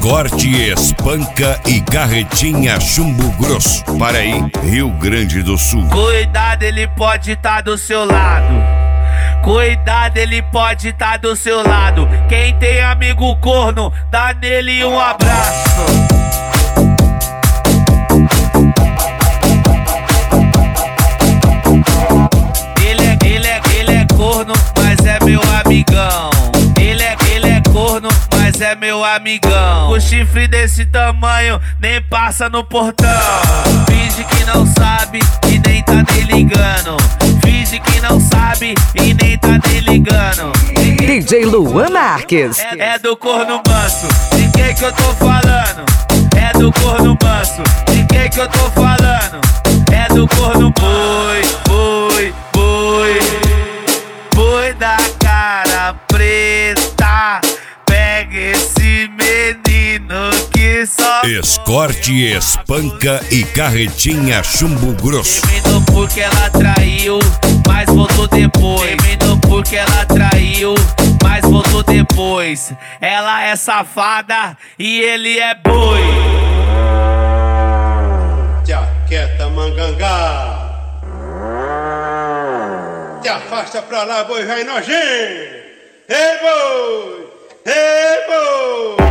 Escorte, espanca e carretinha chumbo grosso. Para aí, Rio Grande do Sul. Cuidado, ele pode tá do seu lado. Cuidado, ele pode tá do seu lado. Quem tem amigo corno, dá nele um abraço. Ele é corno, mas é meu amigão. Ele é corno, mas é meu amigão. O chifre desse tamanho nem passa no portão. Finge que não sabe e nem tá nem ligando. Finge que não sabe e nem tá nem ligando. DJ Luan Marques. É do corno manso. De quem que eu tô falando? É do corno manso. De quem que eu tô falando? É do corno boi, boi, boi. Boi da cara preta. Pega esse menino que só Escorte, espanca e carretinha chumbo grosso. terminou porque ela traiu, mas voltou depois. Terminou porque ela traiu, mas voltou depois. Ela é safada e ele é boi. Jaqueta mangangá. Te afasta pra lá, boi vai nojento. Ei, boi! Ei, boi!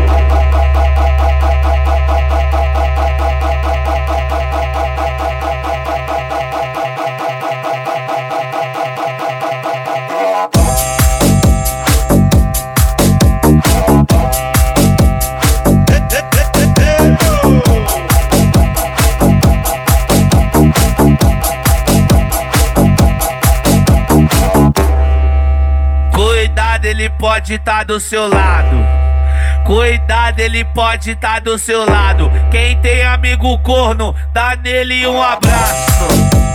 Cuidado, ele pode tá do seu lado. Cuidado, ele pode tá do seu lado. Quem tem amigo corno, dá nele um abraço.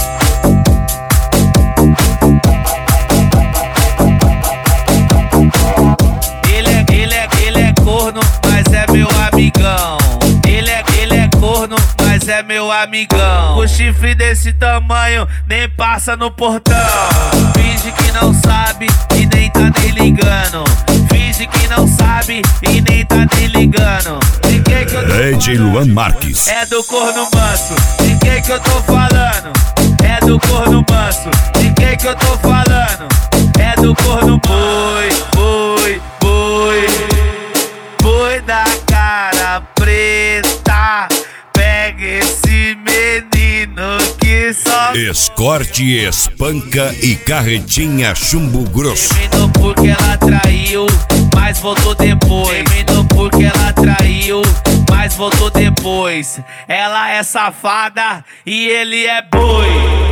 Ele é corno, mas é meu amigão. Ele é corno, mas é meu amigão. O chifre desse tamanho nem passa no portão. Finge que não sabe e nem tá nem ligando. Finge que não sabe e nem tá nem ligando. De quem que eu tô DJ Luan Marques. É do corno manso. De quem que eu tô falando? É do corno manso. De quem que eu tô falando? É do corno boi, boi, boi. Boi da cara preta. Pega esse menino que só Escorte, espanca e carretinha chumbo grosso. terminou porque ela traiu, mas voltou depois. Terminou porque ela traiu, mas voltou depois. Ela é safada e ele é boi.